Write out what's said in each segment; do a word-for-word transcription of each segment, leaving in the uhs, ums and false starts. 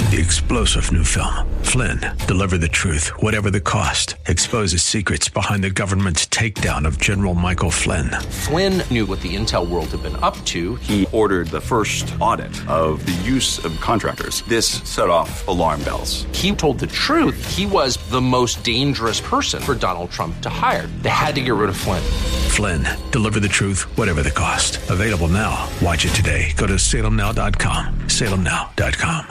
The explosive new film, Flynn, deliver the truth, whatever the cost, exposes secrets behind the government's takedown of General Michael Flynn. Flynn knew what the intel world had been up to. He ordered the first audit of the use of contractors. This set off alarm bells. He told the truth. He was the most dangerous person for Donald Trump to hire. They had to get rid of Flynn. Flynn, deliver the truth, whatever the cost. Available now. Watch it today. Go to salem now dot com. salem now dot com.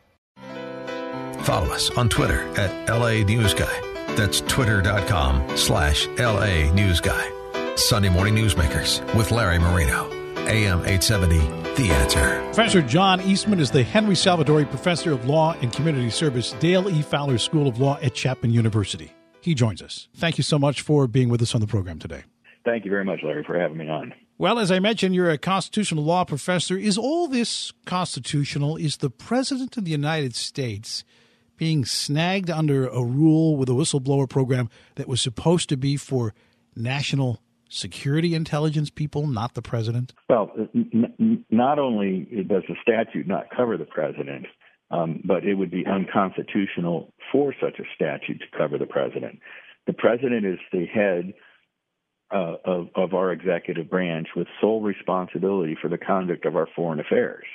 Follow us on Twitter at L A News Guy. That's twitter.com slash LA News Guy. Sunday Morning Newsmakers with Larry Marino. A M eight seventy, The Answer. Professor John Eastman is the Henry Salvatori Professor of Law and Community Service, Dale E. Fowler School of Law at Chapman University. He joins us. Thank you so much for being with us on the program today. Thank you very much, Larry, for having me on. Well, as I mentioned, you're a constitutional law professor. Is all this constitutional? Is the President of the United States being snagged under a rule with a whistleblower program that was supposed to be for national security intelligence people, not the president? Well, n- n- not only does the statute not cover the president, um, but it would be unconstitutional for such a statute to cover the president. The president is the head uh, of, of our executive branch with sole responsibility for the conduct of our foreign affairs.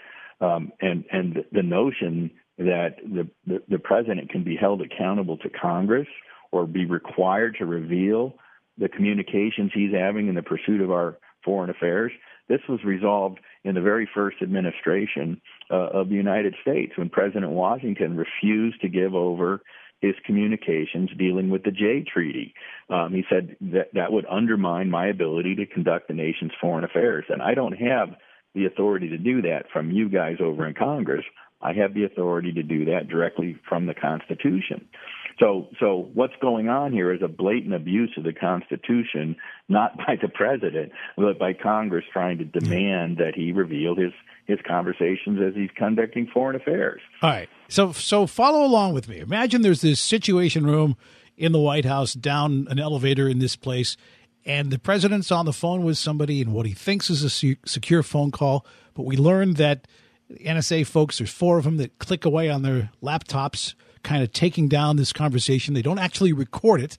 Um, and, and the notion that the, the, the president can be held accountable to Congress or be required to reveal the communications he's having in the pursuit of our foreign affairs. This was resolved in the very first administration uh, of the United States when President Washington refused to give over his communications dealing with the Jay Treaty. Um, he said that that would undermine my ability to conduct the nation's foreign affairs. And I don't have the authority to do that from you guys over in Congress. I have the authority to do that directly from the Constitution. So so what's going on here is a blatant abuse of the Constitution, not by the president, but by Congress trying to demand that he reveal his, his conversations as he's conducting foreign affairs. All right. So so follow along with me. Imagine there's this situation room in the White House, down an elevator in this place, and the president's on the phone with somebody in what he thinks is a secure phone call, but we learned that N S A folks, there's four of them that click away on their laptops, kind of taking down this conversation. They don't actually record it.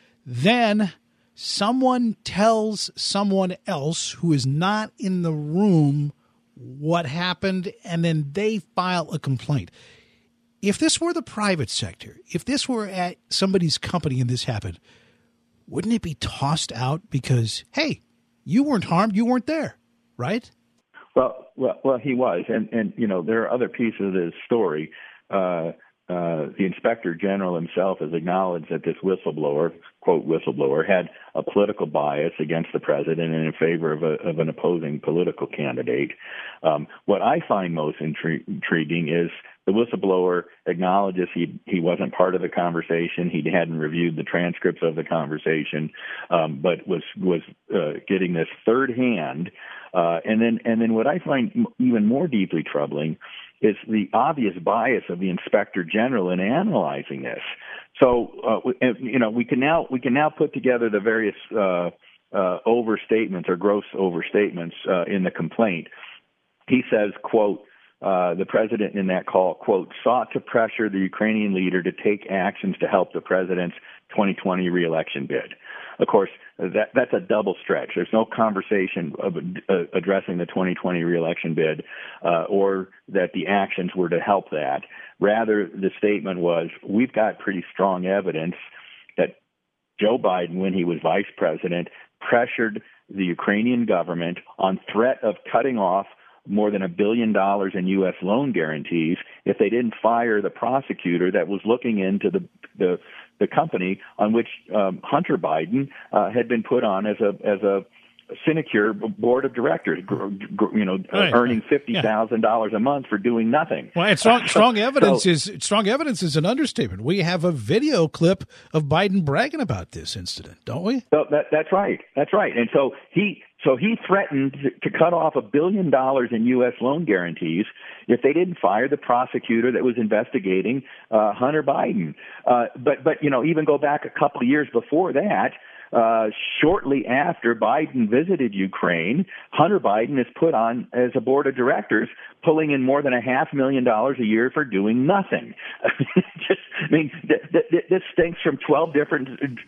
Then someone tells someone else who is not in the room what happened, and then they file a complaint. If this were the private sector, if this were at somebody's company and this happened, wouldn't it be tossed out because, hey, you weren't harmed, you weren't there, right? Well, well, well, he was, and and you know there are other pieces of this story. Uh, uh, the Inspector General himself has acknowledged that this whistleblower, quote whistleblower, had a political bias against the president and in favor of, a, of an opposing political candidate. Um, what I find most intri- intriguing is the whistleblower acknowledges he he wasn't part of the conversation. He hadn't reviewed the transcripts of the conversation, um, but was was uh, getting this third hand. Uh, and then, and then, what I find even more deeply troubling is the obvious bias of the Inspector General in analyzing this. So, uh, you know, we can now we can now put together the various uh, uh, overstatements or gross overstatements uh, in the complaint. He says, "quote." Uh, the president in that call, quote, sought to pressure the Ukrainian leader to take actions to help the president's twenty twenty reelection bid. Of course, that that's a double stretch. There's no conversation of uh, addressing the twenty twenty reelection bid uh, or that the actions were to help that. Rather, the statement was, we've got pretty strong evidence that Joe Biden, when he was vice president, pressured the Ukrainian government on threat of cutting off more than a billion dollars in U S loan guarantees if they didn't fire the prosecutor that was looking into the the, the company on which um, Hunter Biden uh, had been put on as a as a sinecure board of directors, you know, right. earning fifty thousand dollars yeah. a month for doing nothing. Well, and strong, strong evidence so, is strong evidence is an understatement. We have a video clip of Biden bragging about this incident, don't we? So that, that's right. That's right. And so he so he threatened to, to cut off a billion dollars in U S loan guarantees if they didn't fire the prosecutor that was investigating uh, Hunter Biden. Uh, but but you know, even go back a couple of years before that. uh, shortly after Biden visited Ukraine, Hunter Biden is put on as a board of directors, pulling in more than a half million dollars a year for doing nothing. Just, I mean, th- th- this stinks from twelve different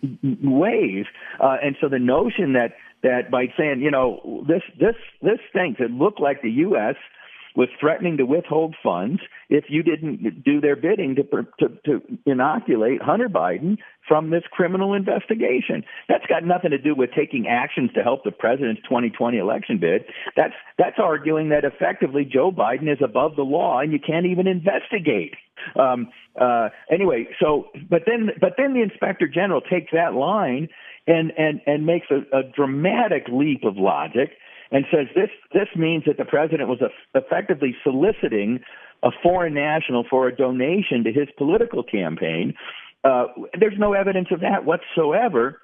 ways. Uh, and so the notion that, that by saying, you know, this, this, this stinks, it looked like the U S was threatening to withhold funds if you didn't do their bidding to, to, to inoculate Hunter Biden from this criminal investigation. That's got nothing to do with taking actions to help the president's twenty twenty election bid. That's that's arguing that effectively Joe Biden is above the law and you can't even investigate. Um, uh, anyway, so but then but then the inspector general takes that line and and and makes a, a dramatic leap of logic and says this this means that the president was effectively soliciting a foreign national for a donation to his political campaign. Uh, there's no evidence of that whatsoever,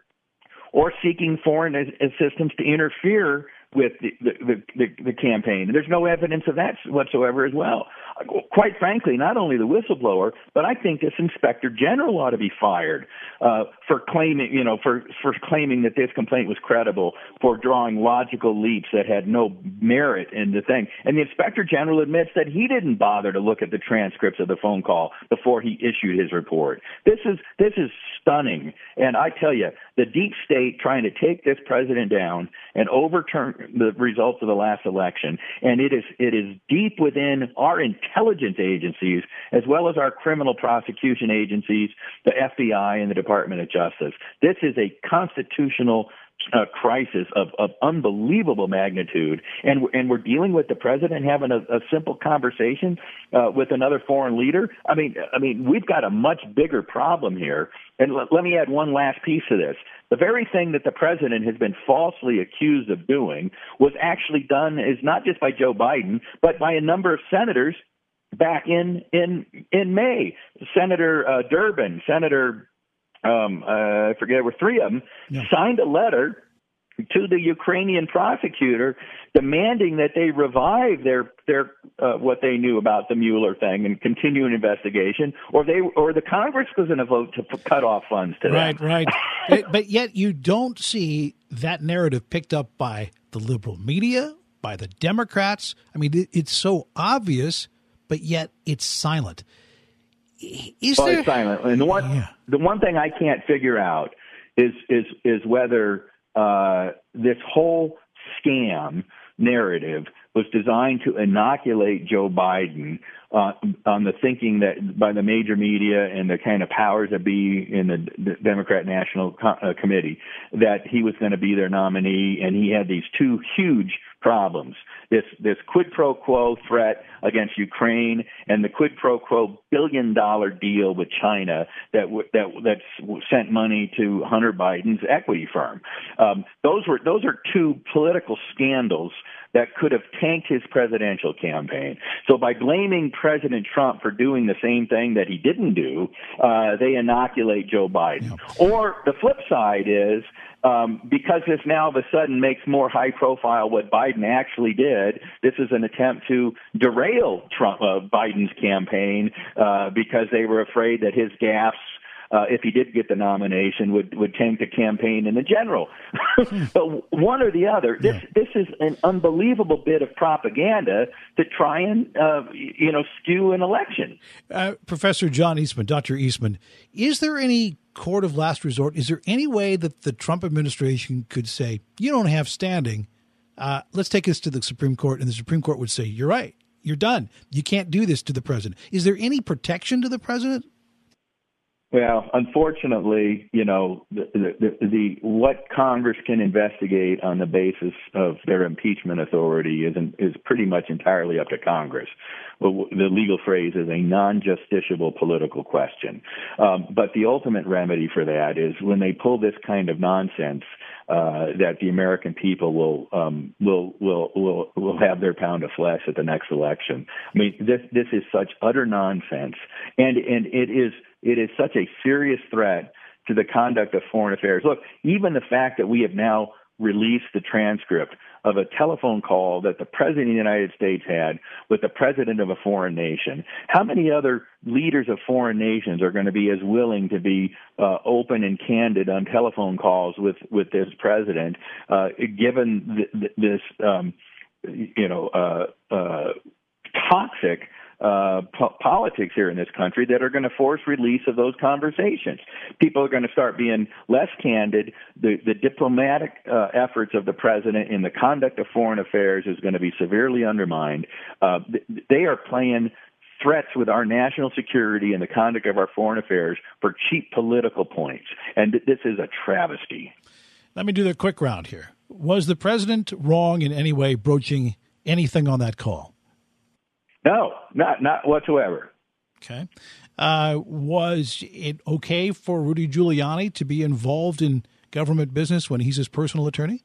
or seeking foreign assistance to interfere with the, the, the, the campaign. There's no evidence of that whatsoever as well. Quite frankly, not only the whistleblower, but I think this inspector general ought to be fired uh, for claiming, you know, for, for claiming that this complaint was credible, for drawing logical leaps that had no merit in the thing. And the inspector general admits that he didn't bother to look at the transcripts of the phone call before he issued his report. This is this is stunning. And I tell you, the deep state trying to take this president down and overturn the results of the last election, and it is it is deep within our intelligence agencies as well as our criminal prosecution agencies, the F B I and the Department of Justice. This is a constitutional uh, crisis of, of unbelievable magnitude, and and we're dealing with the president having a, a simple conversation uh, with another foreign leader. I mean, I mean, we've got a much bigger problem here. And l- let me add one last piece to this. The very thing that the president has been falsely accused of doing was actually done is not just by Joe Biden, but by a number of senators back in in in May. Senator uh, Durbin, Senator um, uh, I forget, there were three of them, yeah. signed a letter to the Ukrainian prosecutor demanding that they revive their their uh, what they knew about the Mueller thing and continue an investigation, or they or the Congress was going to vote to f- cut off funds to right, them. Right, right. But yet you don't see that narrative picked up by the liberal media, by the Democrats. I mean, it, it's so obvious, but yet it's silent. Is well, there it's silent? And the one yeah. the one thing I can't figure out is is is whether uh, this whole scam narrative was designed to inoculate Joe Biden uh, on the thinking that by the major media and the kind of powers that be in the, the Democrat National Co- uh, Committee that he was going to be their nominee, and he had these two huge problems: this this quid pro quo threat against Ukraine and the quid pro quo billion dollar deal with China that w- that that sent money to Hunter Biden's equity firm. Um, those were those are two political scandals that could have tanked his presidential campaign. So by blaming President Trump for doing the same thing that he didn't do, uh, they inoculate Joe Biden. Yeah. Or the flip side is, um, because this now of a sudden makes more high profile what Biden actually did, this is an attempt to derail Trump, uh, Biden's campaign uh, because they were afraid that his gaffes, Uh, if he did get the nomination, would, would tank the campaign in the general. But one or the other, this yeah. this is an unbelievable bit of propaganda to try and, uh, you know, skew an election. Uh, Professor John Eastman, Doctor Eastman, is there any court of last resort? Is there any way that the Trump administration could say, you don't have standing, uh, let's take this to the Supreme Court, and the Supreme Court would say, you're right, you're done. You can't do this to the president. Is there any protection to the president? Well, unfortunately, you know, the, the, the what Congress can investigate on the basis of their impeachment authority is is pretty much entirely up to Congress. Well, the legal phrase is a non-justiciable political question. Um, but the ultimate remedy for that is when they pull this kind of nonsense, uh, that the American people will um, will will will will have their pound of flesh at the next election. I mean, this this is such utter nonsense, and and it is. It is such a serious threat to the conduct of foreign affairs. Look, even the fact that we have now released the transcript of a telephone call that the President of the United States had with the President of a foreign nation, how many other leaders of foreign nations are going to be as willing to be uh, open and candid on telephone calls with, with this president, uh, given th- th- this, um, you know, uh, uh, toxic Uh, po- politics here in this country that are going to force release of those conversations. People are going to start being less candid. The, the diplomatic uh, efforts of the president in the conduct of foreign affairs is going to be severely undermined. Uh, th- they are playing threats with our national security and the conduct of our foreign affairs for cheap political points. And th- this is a travesty. Let me do the quick round here. Was the president wrong in any way broaching anything on that call? No, not not whatsoever. Okay. Uh, was it okay for Rudy Giuliani to be involved in government business when he's his personal attorney?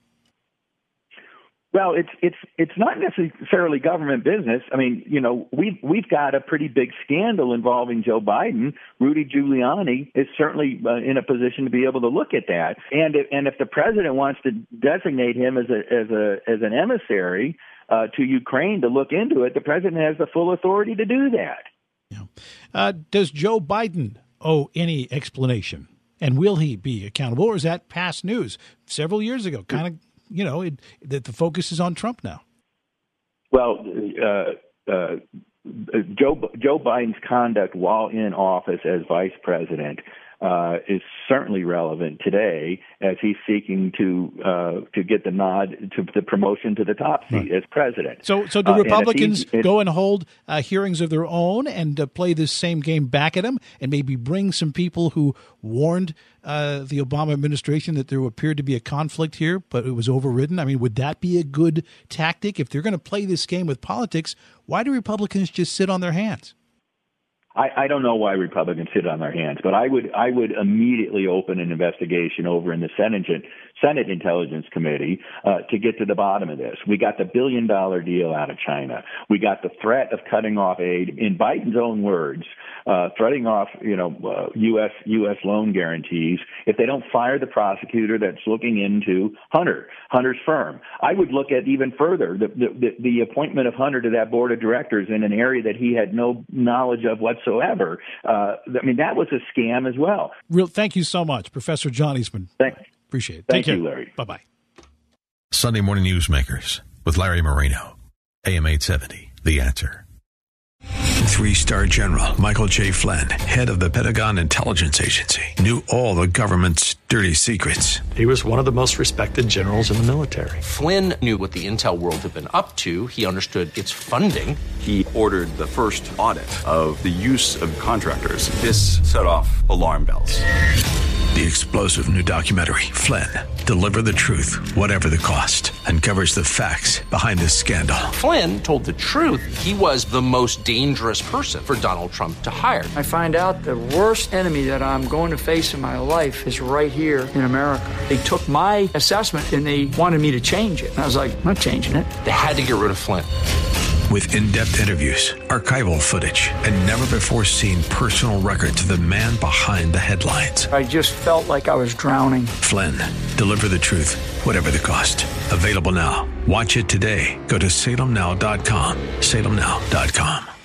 Well, it's it's it's not necessarily government business. I mean, you know, we've we've got a pretty big scandal involving Joe Biden. Rudy Giuliani is certainly uh, in a position to be able to look at that. And if, and if the president wants to designate him as a as a as an emissary Uh, to Ukraine to look into it, the president has the full authority to do that. Yeah. Uh, does Joe Biden owe any explanation? And will he be accountable? Or is that past news several years ago? Kind of, you know, it, that the focus is on Trump now. Well, uh, uh, Joe, Joe Biden's conduct while in office as vice president Uh, is certainly relevant today as he's seeking to uh, to get the nod to the promotion to the top seat right. as president. So, so do uh, Republicans it, go and hold uh, hearings of their own and uh, play this same game back at him, and maybe bring some people who warned uh, the Obama administration that there appeared to be a conflict here, but it was overridden? I mean, would that be a good tactic if they're going to play this game with politics? Why do Republicans just sit on their hands? I, I don't know why Republicans sit on their hands, but I would I would immediately open an investigation over in the Senate Senate Intelligence Committee uh, to get to the bottom of this. We got the billion dollar deal out of China. We got the threat of cutting off aid, in Biden's own words, uh, threatening off you know uh, U S U S loan guarantees if they don't fire the prosecutor that's looking into Hunter Hunter's firm. I would look at even further the the, the appointment of Hunter to that board of directors in an area that he had no knowledge of whatsoever. Uh, I mean, that was a scam as well. Real, thank you so much, Professor John Eastman. Thank, Appreciate it. Thank Take you, care. Larry. Bye-bye. Sunday Morning Newsmakers with Larry Marino, A M eight seventy, The Answer. Three-star General Michael J. Flynn, head of the Pentagon Intelligence Agency, knew all the government's dirty secrets. He was one of the most respected generals in the military. Flynn knew what the intel world had been up to. He understood its funding. He ordered the first audit of the use of contractors. This set off alarm bells. The explosive new documentary, Flynn, Deliver the Truth, Whatever the Cost, uncovers the facts behind this scandal. Flynn told the truth. He was the most dangerous person for Donald Trump to hire. I find out the worst enemy that I'm going to face in my life is right here in America. They took my assessment and they wanted me to change it. And I was like, I'm not changing it. They had to get rid of Flynn. With in-depth interviews, archival footage, and never-before-seen personal records of the man behind the headlines. I just felt like I was drowning. Flynn, Deliver the Truth, Whatever the Cost. Available now. Watch it today. Go to salem now dot com. salem now dot com.